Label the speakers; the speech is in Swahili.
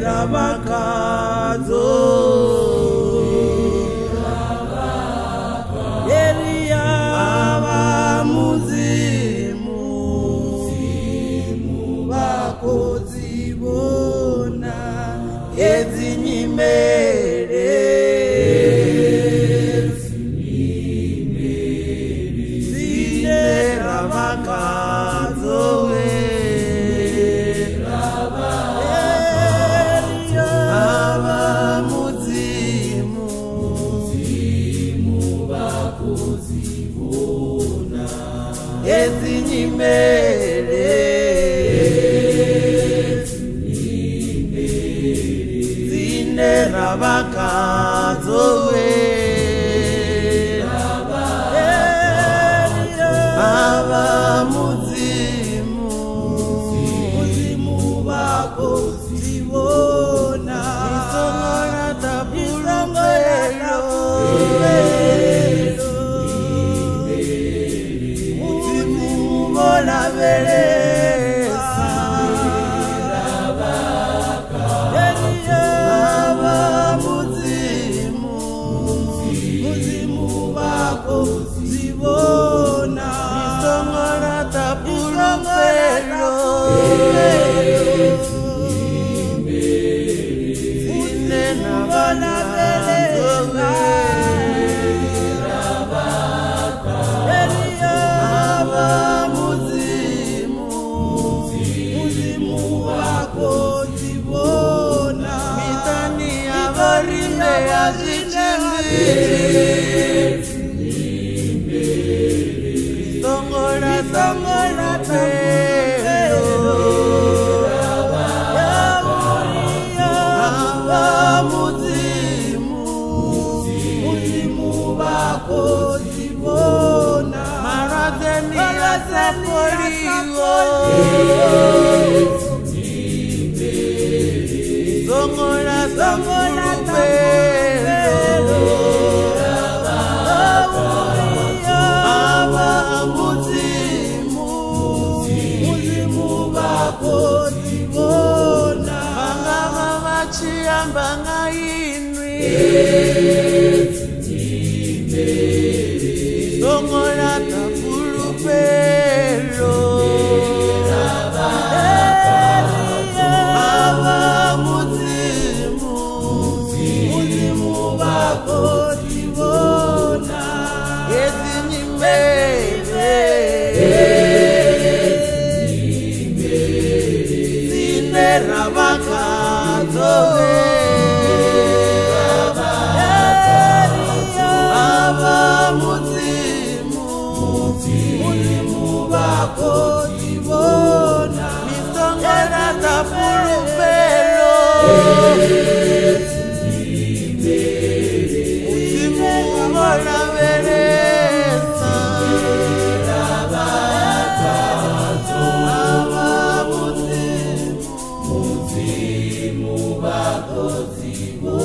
Speaker 1: Rabakazo Elia Muzimu Bakozibona Ezinyimere Zine Rabakazo Ezinyimere Zine Rabakazo Muzimu bakozibona Isongora tapulupelo la vereza Muzimu bakozibona Isongora tapulupelo Zine Rabakazo Songora pelo Muzimu bakozibona Marazeni ya Sapolio Songora pelo Muzimu bakozibona Mangama machiambanga inwi Songora tapulupelo Muzimu bakozibona Ezinyimere Zine Rabakazo Muzimu bakozibona Isongora tapulupelo Muzimu bakozibona